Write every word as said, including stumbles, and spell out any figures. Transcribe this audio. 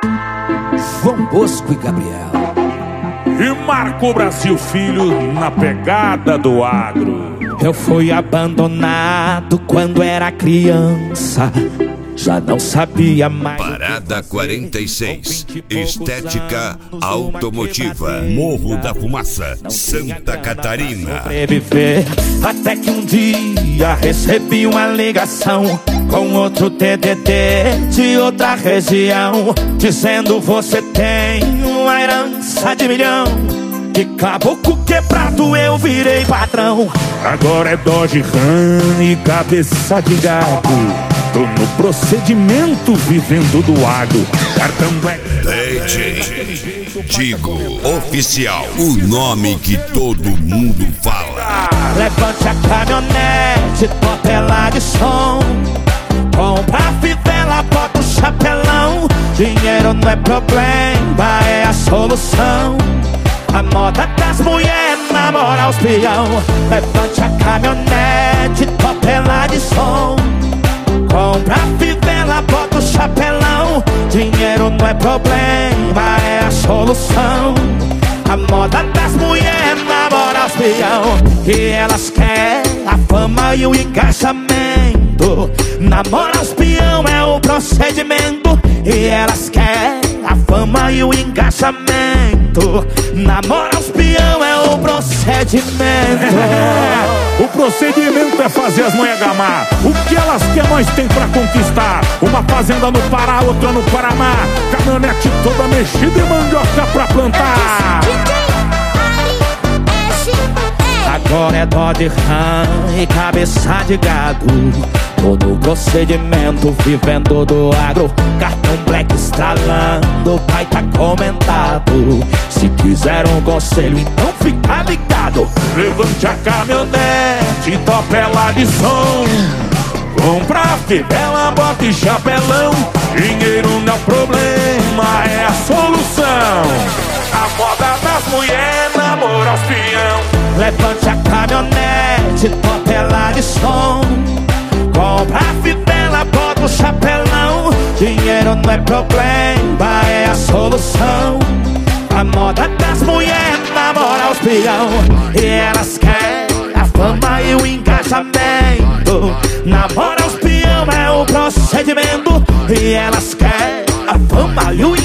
João Bosco e Gabriel. E Marco Brasil Filho na pegada do agro. Eu fui abandonado quando era criança, já não sabia mais. Parada quarenta e seis, Estética Automotiva, Morro da Fumaça, Santa Catarina. Sobreviver, até que um dia recebi uma ligação com outro T D D de outra região, dizendo: você tem uma herança de milhão. De caboclo quebrado eu virei patrão. Agora é Dodge Ram e cabeça de gato. Tô no procedimento vivendo do agro. Cartão Black D J Digo Oficial, o nome que todo mundo fala. Levante a caminhonete, topela de som. Compra a fivela, bota o chapelão. Dinheiro não é problema, é a solução. A moda das mulheres namora os peão. Levante a caminhonete, topela de som. Compra a fivela, bota o chapelão. Dinheiro não é problema, é a solução. A moda das mulheres namora os peão. E elas querem a fama e o encaixamento. Namora os peão é o procedimento. E elas querem a fama e o encaixamento. Namora os peão é o procedimento. O procedimento é fazer as mulheres gamar. O que elas querem nós tem pra conquistar. Uma fazenda no Pará, outra no Paraná. Caminhonete toda mexida e mandioca pra plantar. Agora é Dodge Ram e cabeça de gado. Todo procedimento vivendo do agro. Cartão Black estralando, pai tá comentado. Se quiser um conselho, então fica ligado. Levante a caminhonete, topela de som. Compra a fivela, bota e chapelão. Dinheiro não é o problema, é a solução. A moda das mulheres namora os peão. Levante a caminhonete, topela de som. Compra a fivela, bota o chapelão. Dinheiro não é problema, é a solução. A moda das mulheres namora os peão. E elas querem a fama e o engajamento. Namora os peão é o procedimento. E elas querem a fama e o engajamento.